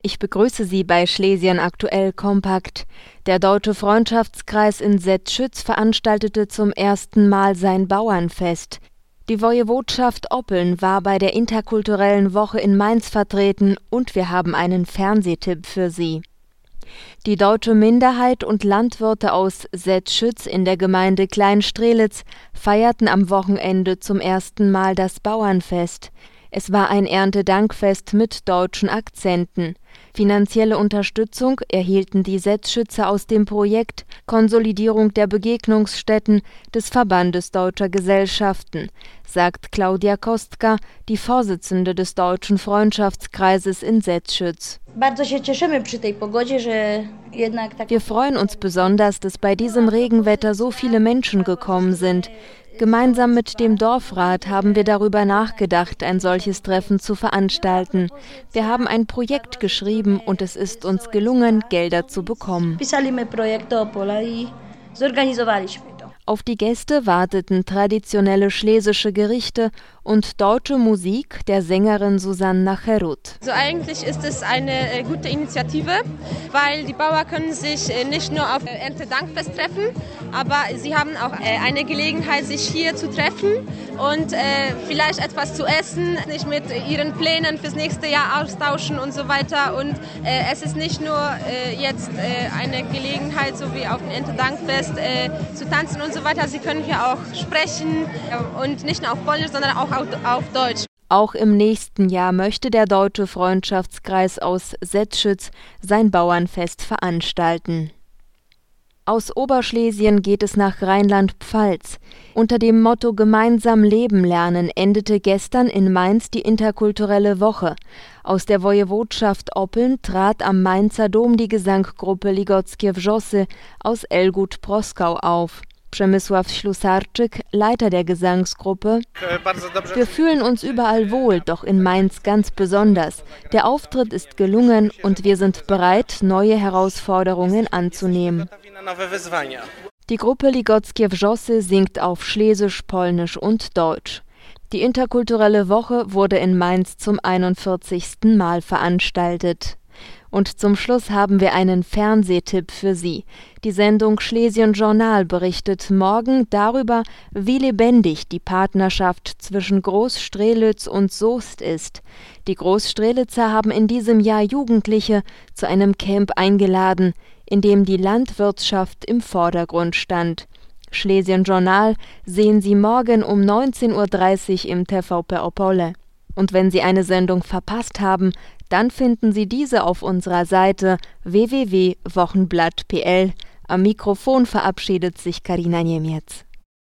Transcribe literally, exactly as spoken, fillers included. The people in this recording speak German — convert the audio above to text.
Ich begrüße Sie bei Schlesien aktuell kompakt. Der Deutsche Freundschaftskreis in Setschütz veranstaltete zum ersten Mal sein Bauernfest. Die Wojewodschaft Oppeln war bei der interkulturellen Woche in Mainz vertreten und wir haben einen Fernsehtipp für Sie. Die deutsche Minderheit und Landwirte aus Setschütz in der Gemeinde Kleinstrelitz feierten am Wochenende zum ersten Mal das Bauernfest. Es war ein Erntedankfest mit deutschen Akzenten. Finanzielle Unterstützung erhielten die Setschützer aus dem Projekt Konsolidierung der Begegnungsstätten des Verbandes Deutscher Gesellschaften, sagt Klaudia Kostka, die Vorsitzende des Deutschen Freundschaftskreises in Setschütz. Wir freuen uns besonders, dass bei diesem Regenwetter so viele Menschen gekommen sind. Gemeinsam mit dem Dorfrat haben wir darüber nachgedacht, ein solches Treffen zu veranstalten. Wir haben ein Projekt geschrieben und es ist uns gelungen, Gelder zu bekommen. Auf die Gäste warteten traditionelle schlesische Gerichte und deutsche Musik der Sängerin Susanna Cherut. Also eigentlich ist es eine äh, gute Initiative, weil die Bauern können sich äh, nicht nur auf äh, Erntedankfest treffen, aber sie haben auch äh, eine Gelegenheit, sich hier zu treffen und äh, vielleicht etwas zu essen, sich mit ihren Plänen fürs nächste Jahr austauschen und so weiter. Und äh, es ist nicht nur äh, jetzt äh, eine Gelegenheit, so wie auf dem Erntedankfest, äh, zu tanzen und so weiter. Sie können hier auch sprechen und nicht nur auf Polnisch, sondern auch auf Deutsch. Auch im nächsten Jahr möchte der Deutsche Freundschaftskreis aus Setschütz sein Bauernfest veranstalten. Aus Oberschlesien geht es nach Rheinland-Pfalz. Unter dem Motto Gemeinsam leben lernen endete gestern in Mainz die interkulturelle Woche. Aus der Wojewodschaft Oppeln trat am Mainzer Dom die Gesanggruppe Ligockie Wrzosy aus Elgut-Proskau auf. Przemysław Ślusarczyk, Leiter der Gesangsgruppe: Wir fühlen uns überall wohl, doch in Mainz ganz besonders. Der Auftritt ist gelungen und wir sind bereit, neue Herausforderungen anzunehmen. Die Gruppe Ligockie Wrzosy singt auf Schlesisch, Polnisch und Deutsch. Die interkulturelle Woche wurde in Mainz zum einundvierzigsten Mal veranstaltet. Und zum Schluss haben wir einen Fernsehtipp für Sie. Die Sendung Schlesien Journal berichtet morgen darüber, wie lebendig die Partnerschaft zwischen Groß-Strelitz und Soest ist. Die Groß-Strelitzer haben in diesem Jahr Jugendliche zu einem Camp eingeladen, in dem die Landwirtschaft im Vordergrund stand. Schlesien Journal sehen Sie morgen um neunzehn Uhr dreißig im T V P Opole. Und wenn Sie eine Sendung verpasst haben, dann finden Sie diese auf unserer Seite w w w punkt wochenblatt punkt p l. Am Mikrofon verabschiedet sich Karina Niemiec.